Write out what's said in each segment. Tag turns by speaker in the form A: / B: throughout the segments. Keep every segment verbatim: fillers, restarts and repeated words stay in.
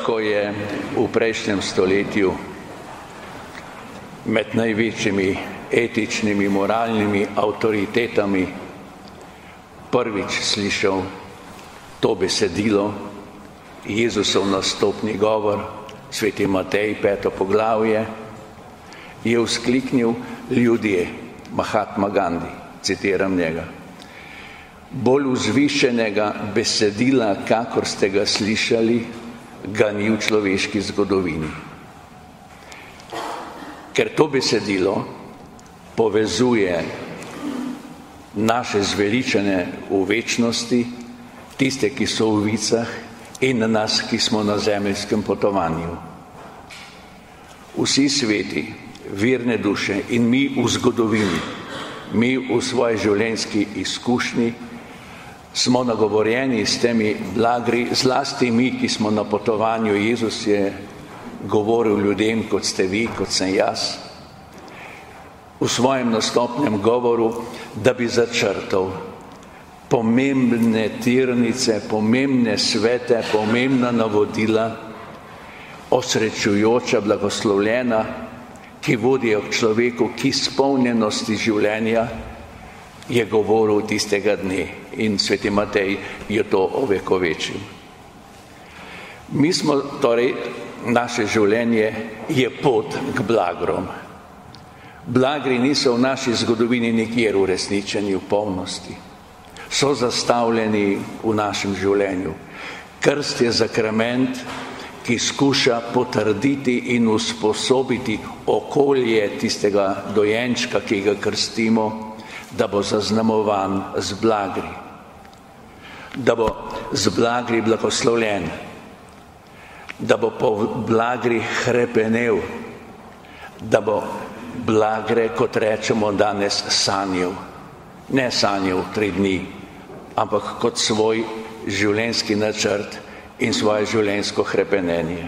A: ko je v prejšnjem stoletju med največjimi etičnimi, moralnimi avtoritetami prvič slišal to besedilo, Jezusov nastopni govor, sveti Matej, peto poglavje, je vzkliknil: ljudje, Mahatma Gandhi, citiram njega, bolj vzvišenega besedila, kakor ste ga slišali, ga ni v človeški zgodovini. Ker to besedilo povezuje naše zveličane v večnosti, tiste, ki so v vicah, in nas, ki smo na zemeljskem potovanju. Vsi sveti, virne duše in mi v zgodovini, mi v svoji življenjski izkušnji smo nagovorjeni s temi blagri, zlasti mi, ki smo na potovanju. Jezus je govoril ljudem, kot ste vi, kot sem jaz, v svojem nastopnem govoru, da bi začrtal pomembne tirnice, pomembne svete, pomembna navodila, osrečujoča, blagoslovljena, ki vodijo k človeku, ki izpolnjenosti življenja je govoril tistega dne, in sveti Matej je to ovekovečil. Mi smo torej, naše življenje je pot k blagrom. Blagri niso v naši zgodovini nikjer uresničeni v polnosti. So zastavljeni v našem življenju. Krst je zakrament, ki skuša potrditi in usposobiti okolje tistega dojenčka, ki ga krstimo, da bo zaznamovan z blagri. Da bo z blagri blagoslovljen. Da bo po blagri hrepenel. Da bo blagre, kot rečemo danes, sanjal. Ne sanjal tri dni, ampak kot svoj življenjski načrt in svoje življenjsko hrepenenje.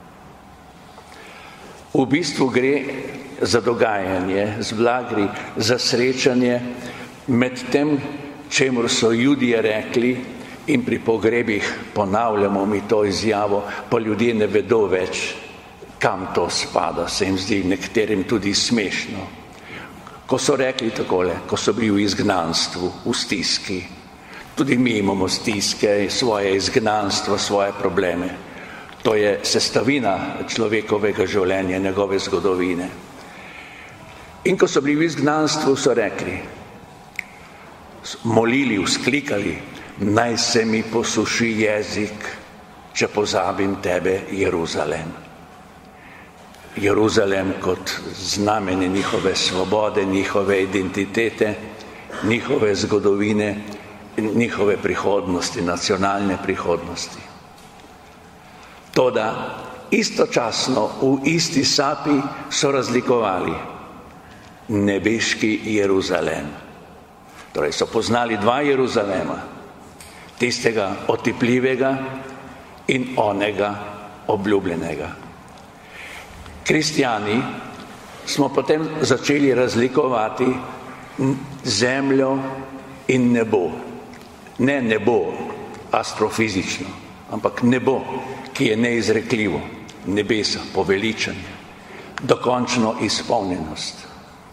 A: V bistvu gre za dogajanje z blagri, za srečanje med tem, čemur so Judje rekli, in pri pogrebih ponavljamo mi to izjavo, pa ljudje ne vedo več, kam to spada, se jim zdi nekaterim tudi smešno. Ko so rekli takole, ko so bili v izgnanstvu, v stiski, tudi mi imamo stiske, svoje izgnanstvo, svoje probleme. To je sestavina človekovega življenja, njegove zgodovine. In ko so bili v izgnanstvu, so rekli, molili, vzklikali, naj se mi posuši jezik, če pozabim tebe, Jeruzalem. Jeruzalem kot znamenje njihove svobode, njihove identitete, njihove zgodovine, njihove prihodnosti, nacionalne prihodnosti. Toda istočasno v isti sapi so razlikovali nebeški Jeruzalem. Torej so poznali dva Jeruzalema, tistega otipljivega in onega obljubljenega. Kristjani smo potem začeli razlikovati zemljo in nebo. Ne nebo astrofizično, ampak nebo, ki je neizrekljivo, nebesa, poveličanje, dokončno izpolnjenost.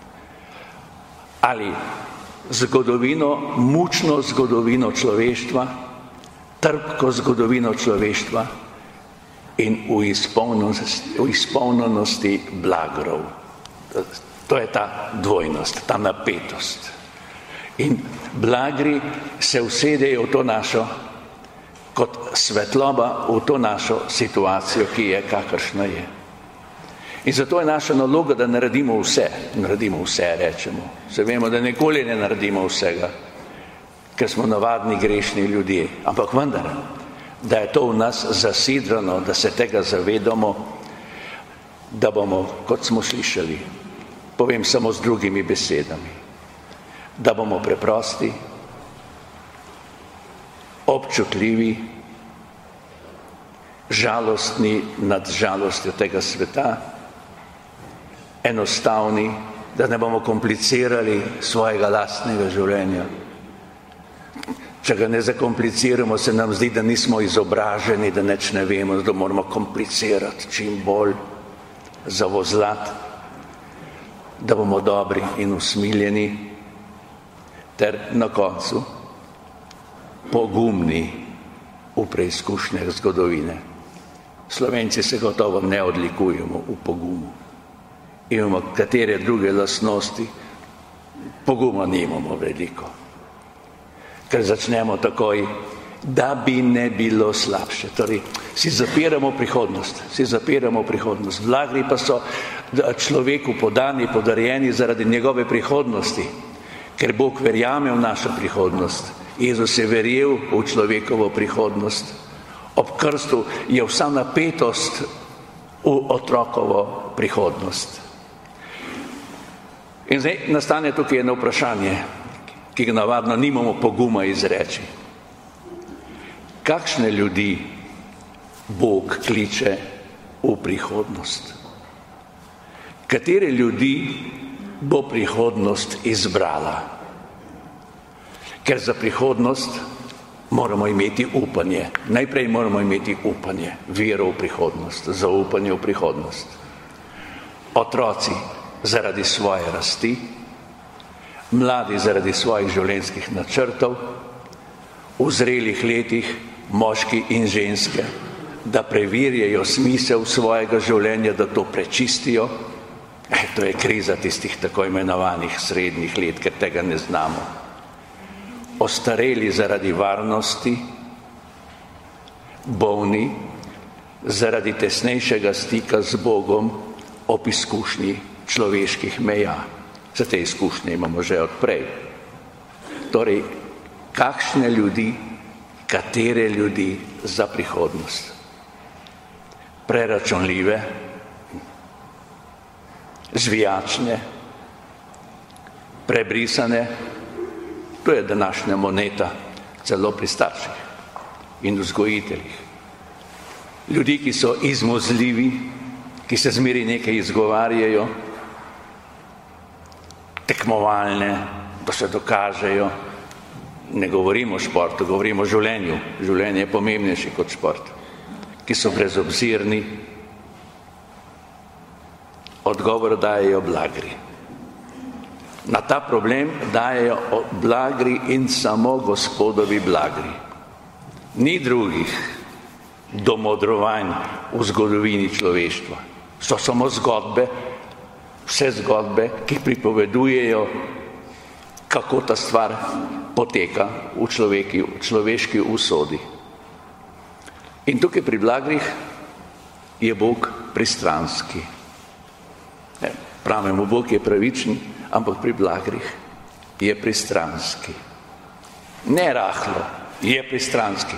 A: Ali zgodovino, mučno zgodovino človeštva, trpko zgodovino človeštva in v izpolnjenosti, v izpolnjenosti blagrov. To je ta dvojnost, ta napetost. In blagri se usedejo v to našo, kot svetloba v to našo situacijo, ki je, kakršna je. In zato je naša naloga, da naredimo vse. Naredimo vse, rečemo. Se vemo, da nikoli ne naredimo vsega, ker smo navadni grešni ljudje. Ampak vendar, da je to v nas zasidrano, da se tega zavedamo, da bomo, kot smo slišali, povem samo z drugimi besedami, da bomo preprosti, občutljivi, žalostni nad žalostjo tega sveta, enostavni, da ne bomo komplicirali svojega lastnega življenja. Če ga ne zakompliciramo, se nam zdi, da nismo izobraženi, da nič ne vemo, da moramo komplicirati čim bolj, zavozlati, da bomo dobri in usmiljeni, ter na koncu pogumni v preizkušnjah zgodovine. Slovenci se gotovo ne odlikujemo v pogumu. Imamo katere druge lastnosti, poguma nimamo veliko. Ker začnemo takoj, da bi ne bilo slabše. Torej, si zapiramo prihodnost, si zapiramo prihodnost. Blagri pa so človeku podani, podarjeni zaradi njegove prihodnosti, ker Bog verjame v našo prihodnost. Jezus je verjel v človekovo prihodnost. Ob krstu je vsa napetost v otrokovo prihodnost. In zdaj nastane tukaj eno vprašanje, ki ga navadno nimamo poguma izreči. Kakšne ljudi Bog kliče v prihodnost? Katere ljudi bo prihodnost izbrala? Ker za prihodnost moramo imeti upanje. Najprej moramo imeti upanje, vero v prihodnost, zaupanje v prihodnost. Otroci zaradi svoje rasti, mladi zaradi svojih življenjskih načrtov, v zrelih letih moški in ženske, da preverjajo smisel svojega življenja, da to prečistijo. Eh, to je kriza tistih tako imenovanih srednjih let, ker tega ne znamo. Ostareli zaradi varnosti, bolni zaradi tesnejšega stika z Bogom ob izkušnji človeških meja. Za te izkušnje imamo že odprej. Torej, kakšne ljudi, katere ljudi za prihodnost? Preračunljive, zvijačne, prebrisane, to je današnja moneta, celo pri starših in vzgojiteljih. Ljudi, ki so izmuzljivi, ki se zmeri nekaj izgovarjajo, tekmovalne, da se dokažejo. Ne govorimo o športu, govorimo o življenju. Življenje je pomembnejše kot šport. Ki so brezobzirni, odgovor dajejo blagri. Na ta problem dajejo blagri in samo Gospodovi blagri. Ni drugih domodrovanj v zgodovini človeštva. So samo zgodbe, vse zgodbe, ki pripovedujejo, kako ta stvar poteka v človeki, v človeški usodi. In tukaj pri blagrih je Bog pristranski. Ne, pravimo, Bog je pravičen, ampak pri blagrih je pristranski. Ne rahlo, je pristranski.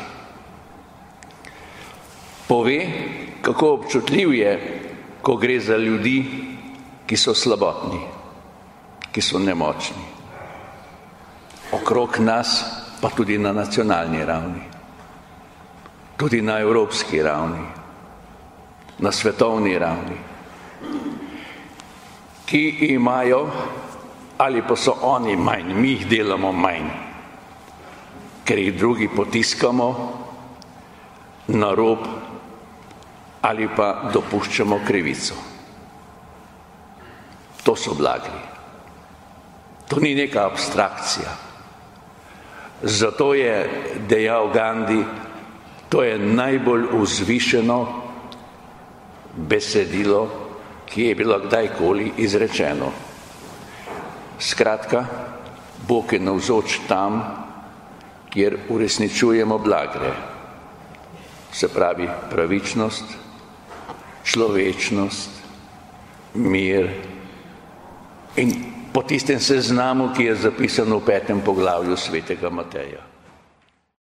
A: Pove, kako občutljiv je, ko gre za ljudi, ki so slabotni, ki so nemočni. Okrog nas, pa tudi na nacionalni ravni, tudi na evropski ravni, na svetovni ravni, ki imajo, ali pa so oni manj, mi jih delamo manj, ker jih drugi potiskamo na rob ali pa dopuščamo krivico. To so blagri. To ni neka abstrakcija. Zato je dejal Gandhi, to je najbolj vzvišeno besedilo, ki je bilo kdajkoli izrečeno. Skratka, Bog je navzoč tam, kjer uresničujemo blagre. Se pravi pravičnost, človečnost, mir in po tistem seznamu, ki je zapisan v petem poglavju svetega Mateja.